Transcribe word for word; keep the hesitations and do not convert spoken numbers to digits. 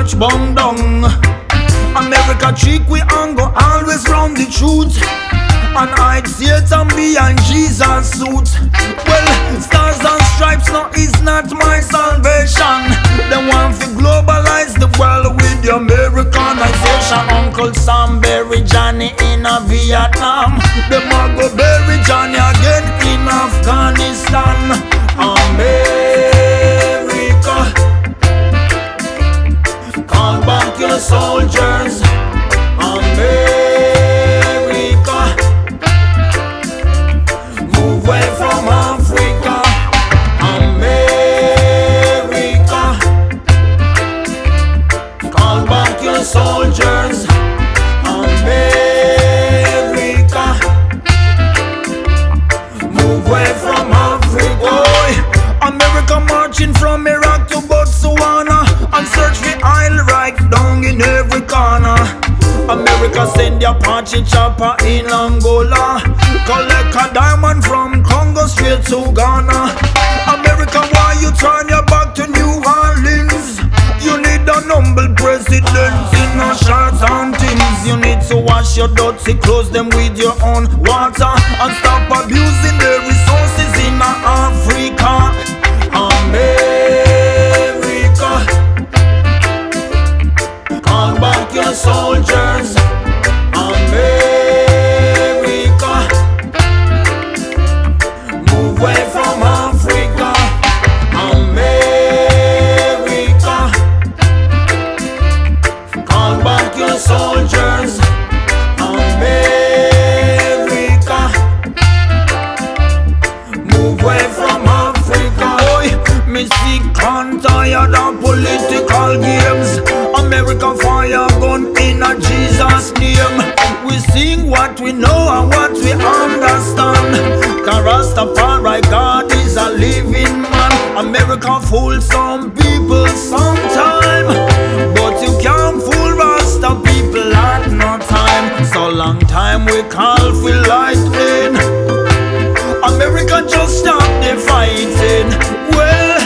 church bung down. America trick we and go always round the truth, and hide Satan behind Jesus' suit. Well, stars and stripes no is not my salvation. They want to globalize the world with the Americanization. Uncle Sam bury Johnny in a Vietnam. Them a go bury Johnny again in Afghanistan. America, call back your soldiers. America, move away from Africa. America, call back your soldiers. America, move away from Africa. Boy, America marching from Iraq to Botswana, and search for oil right down in every corner. America send their Apache chopper in Angola, collect a diamond from Congo straight to Ghana. America, why you turn your back to New Orleans? You need an humble president in a shorts and things. You need to wash your dirty clothes them with your own water, and stop abusing the resources in Africa. America, call back your soldiers. America, move away from Africa. America, call back your soldiers. America, move away from Africa. Boy, me sick and tired of political games. America fire gun in a Jesus name. We sing what we know and what we understand. Cause Rastafari God is a living man. America fool some people sometime, but you can't fool Rasta people at no time. So long time we call for lightning. America just stop the fighting. Well,